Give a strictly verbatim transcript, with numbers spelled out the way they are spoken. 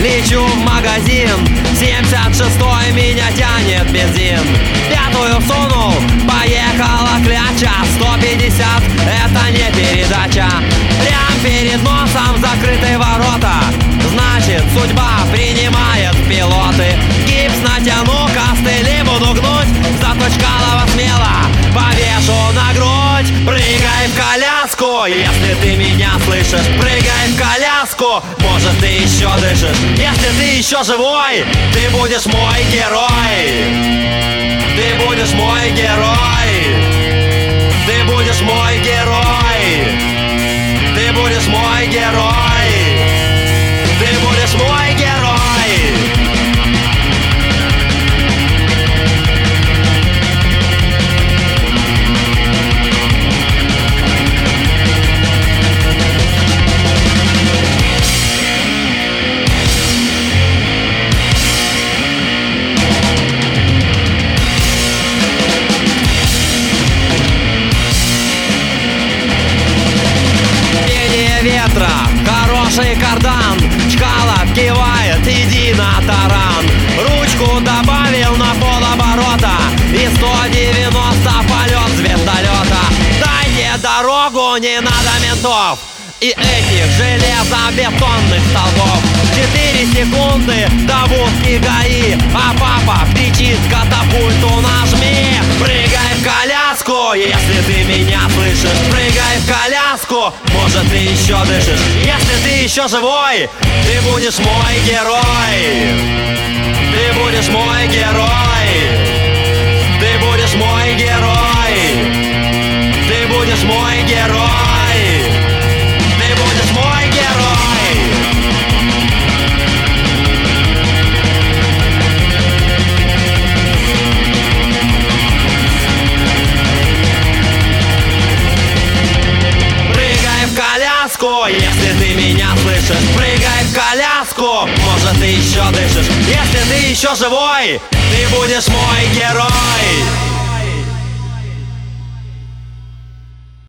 Лечу в магазин, семьдесят шестой меня тянет бензин. Пятую сунул, поехала кляча. Сто пятьдесят это не передача. Прям перед носом закрытые ворота. Значит, судьба принимает пилоты. Гипс натяну, костыли буду гнуть. Зато Чкалова смело повешу на грудь. Прыгай в коляску, если ты меня слышишь. Прыгай в коляску, может ты еще дышишь. Если ты еще живой, ты будешь мой герой. Ты будешь мой герой. Ты будешь мой герой. Ты будешь мой герой. Ты будешь мой герой. Ветра, хороший кардан. Чкалов кивает, иди на таран. Ручку добавил на полоборота. И сто девяносто полет с вертолета. Дайте дорогу, не надо ментов и этих железобетонных столбов. Четыре секунды до будки ГАИ, а папа кричит: катапульту нажми. Прыгай в коляску, если ты меня слышишь. Прыгай в коляску, может ты еще дышишь. Если ты еще живой, ты будешь мой герой. Ты будешь мой герой. Ты будешь мой герой. Ты будешь мой герой. Ты будешь мой герой. Прыгай в коляску, если ты меня слышишь. Прыгай в коляску, может ты еще дышишь. Если ты еще живой, ты будешь мой герой.